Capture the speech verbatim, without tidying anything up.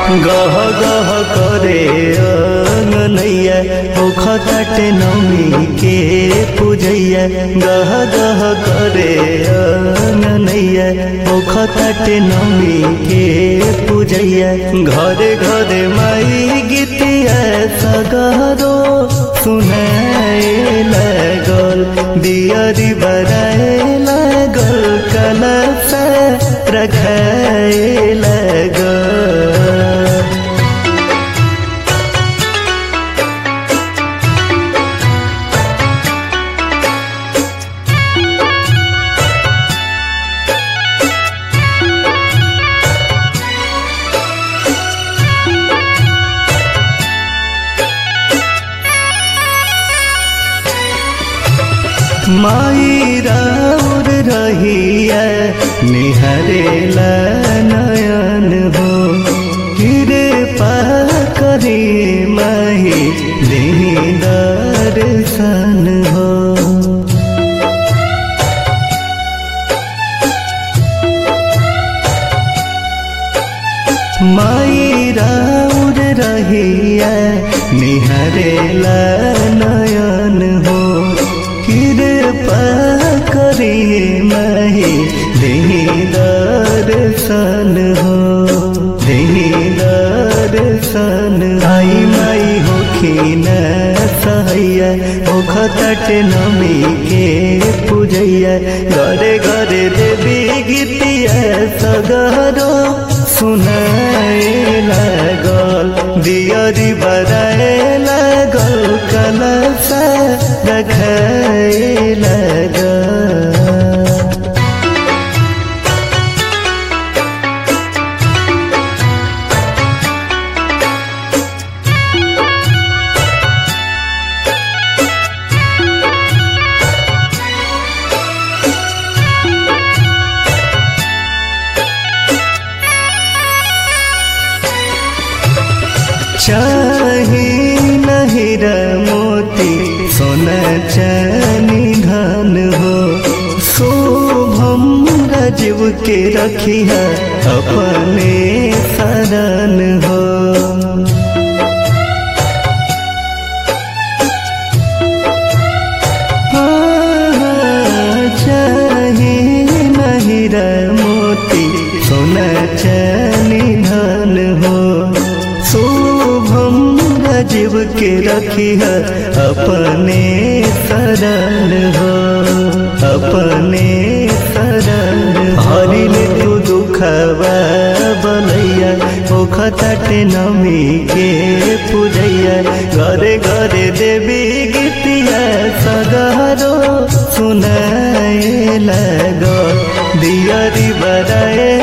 गह गह करे अंगनैया होखताटे नमी के पूजैया गह गह करे अंगनैया होखताटे नमी के पूजैया घरे घरे माई गीतिया सगरो सुनाए लागल दियरी बराए लागल कलश रखाए लागल। माई राउर रहिया निहरेला नयन हो गिरे पाकरी माही देहि दर्शन हो। माई राउर रहिया निहरेला नयन हो करी माही देहि दर्शन हो देहि दर्शन। आई माई होखिन सहैया होखताटे नमी के पूजैया घरे घरे देवी गीतिया सगरो सुनाए लागल दियरी बराए लागल कलश रखाए लागल। चाही नहीं मोती सोना चानी धन हो शोभम राजीव के रखिया अपने शरण हो। चाही नहीं मोती सोना चानी धन हो शुभम राजीव के रखिया अपने शरण हो अपने शरण। हरिले तू दुखवा बलैया होखताटे नमी के पूजैया घरे घरे देवी गीतिया सगरो सुनाए लागल दियरी बराए